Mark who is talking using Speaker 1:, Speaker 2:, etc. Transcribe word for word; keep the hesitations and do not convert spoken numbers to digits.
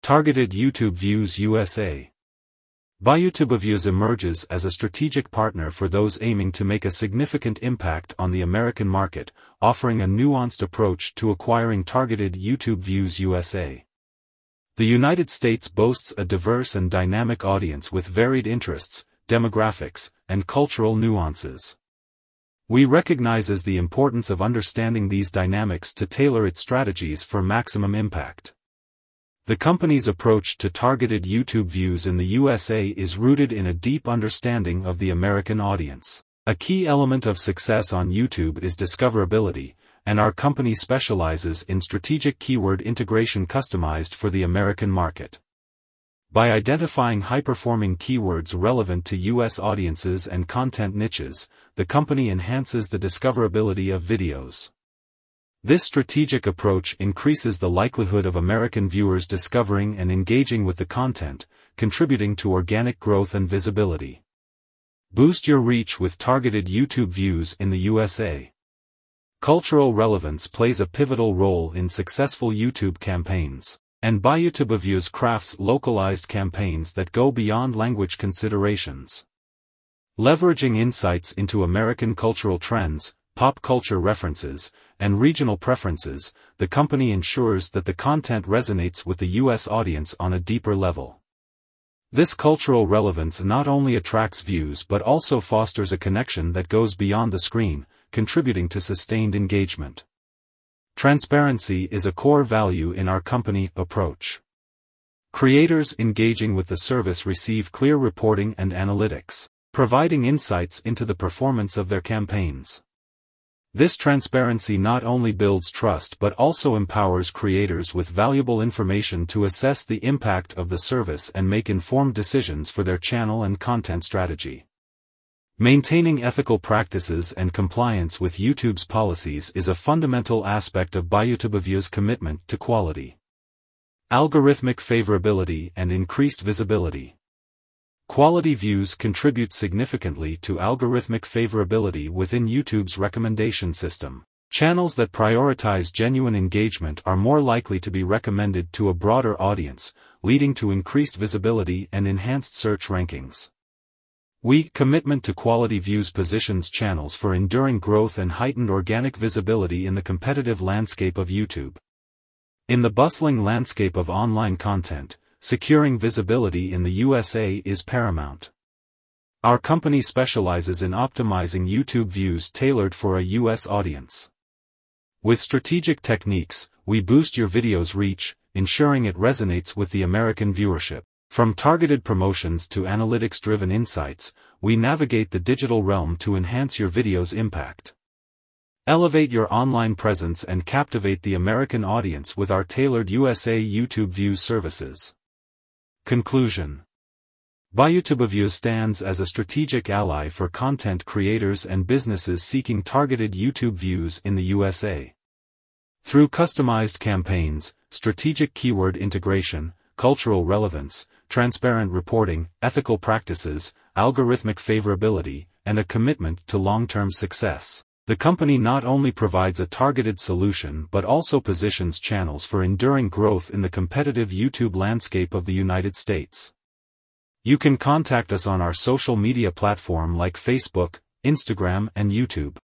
Speaker 1: Targeted YouTube Views U S A. BuyTubeViews emerges as a strategic partner for those aiming to make a significant impact on the American market, offering a nuanced approach to acquiring targeted YouTube views U S A. The United States boasts a diverse and dynamic audience with varied interests, demographics, and cultural nuances. We recognize the importance of understanding these dynamics to tailor its strategies for maximum impact. The company's approach to targeted YouTube views in the U S A is rooted in a deep understanding of the American audience. A key element of success on YouTube is discoverability, and our company specializes in strategic keyword integration customized for the American market. By identifying high-performing keywords relevant to U S audiences and content niches, the company enhances the discoverability of videos. This strategic approach increases the likelihood of American viewers discovering and engaging with the content, contributing to organic growth and visibility. Boost your reach with targeted YouTube views in the U S A. Cultural relevance plays a pivotal role in successful YouTube campaigns, and BuyTubeViews crafts localized campaigns that go beyond language considerations. Leveraging insights into American cultural trends, pop culture references, and regional preferences, the company ensures that the content resonates with the U S audience on a deeper level. This cultural relevance not only attracts views but also fosters a connection that goes beyond the screen, contributing to sustained engagement. Transparency is a core value in our company approach. Creators engaging with the service receive clear reporting and analytics, providing insights into the performance of their campaigns. This transparency not only builds trust but also empowers creators with valuable information to assess the impact of the service and make informed decisions for their channel and content strategy. Maintaining ethical practices and compliance with YouTube's policies is a fundamental aspect of BuyTubeViews' commitment to quality. Algorithmic favorability and increased visibility. Quality views contribute significantly to algorithmic favorability within YouTube's recommendation system. Channels that prioritize genuine engagement are more likely to be recommended to a broader audience, leading to increased visibility and enhanced search rankings. We commitment to quality views positions channels for enduring growth and heightened organic visibility in the competitive landscape of YouTube. In the bustling landscape of online content, securing visibility in the U S A is paramount. Our company specializes in optimizing YouTube views tailored for a U S audience. With strategic techniques, we boost your video's reach, ensuring it resonates with the American viewership. From targeted promotions to analytics-driven insights, we navigate the digital realm to enhance your video's impact. Elevate your online presence and captivate the American audience with our tailored U S A YouTube views services. Conclusion. BuyTubeViews stands as a strategic ally for content creators and businesses seeking targeted YouTube views in the U S A. Through customized campaigns, strategic keyword integration, cultural relevance, transparent reporting, ethical practices, algorithmic favorability, and a commitment to long-term success, the company not only provides a targeted solution but also positions channels for enduring growth in the competitive YouTube landscape of the United States. You can contact us on our social media platform like Facebook, Instagram, and YouTube.